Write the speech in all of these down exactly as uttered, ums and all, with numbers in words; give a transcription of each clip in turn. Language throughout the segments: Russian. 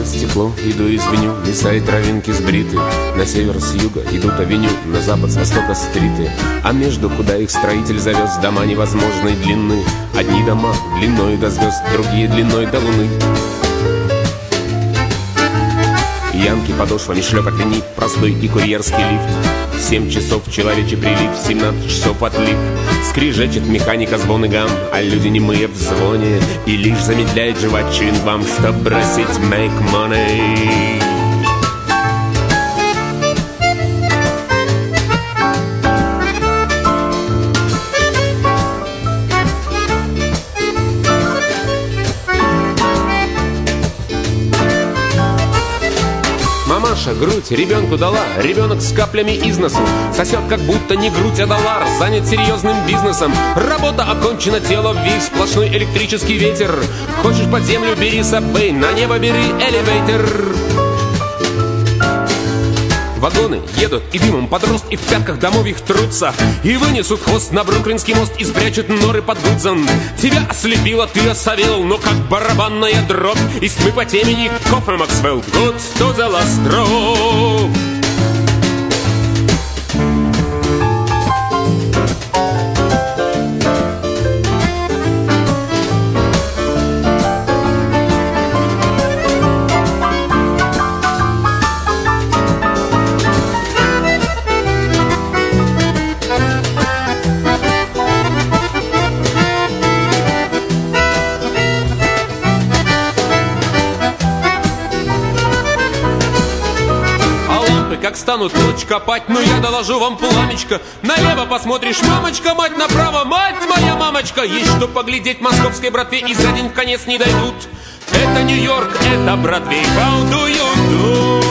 Сквозь стекло иду и звеню, леса и травинки сбриты. На север с юга идут авеню, на запад с востока стриты. А между, куда их строитель завез, дома невозможной длины. Одни дома длиной до звезд, другие длиной до луны. Янки подошвами шлепят линейк, простой и курьерский лифт. В семь часов человечий прилив, в семнадцать часов отлив. Скрижечет механика звон и гам, а люди немые в звоне. И лишь замедляет жевать чуингвам, чтоб бросить make money. Мамаша грудь ребенку дала, ребенок с каплями из носу. Сосет, как будто не грудь, а доллар, занят серьезным бизнесом. Работа окончена, тело весь сплошной электрический ветер. Хочешь под землю, бери сабвей, на небо бери элевейтер. Вагоны едут и дымом под рост, и в пятках домов их трутся. И вынесут хвост на Бруклинский мост, и спрячут норы под Гудзон. Тебя ослепило, ты осовел, но как барабанная дробь. Из тьмы по темени кофе Максвелл, good to the last drop. Как станут ночь копать, ну я доложу вам пламечко. Налево посмотришь, мамочка, мать, направо, мать моя мамочка. Есть что поглядеть московской братве, и за день в конец не дойдут. Это Нью-Йорк, это Бродвей. How do you do?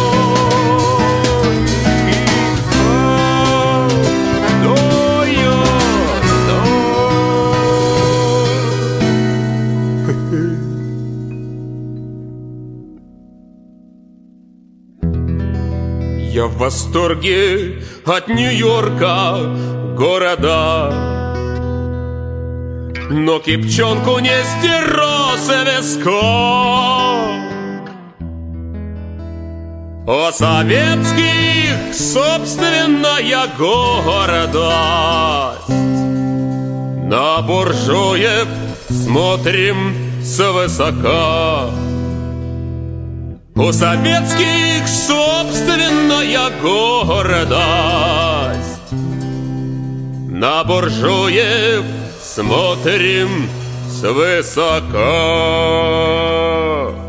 Я в восторге от Нью-Йорка, города, но кипчонку не стерося веска. О советских собственная гордость. На буржуев смотрим свысока. У советских собственная гордость. На буржуев смотрим свысока.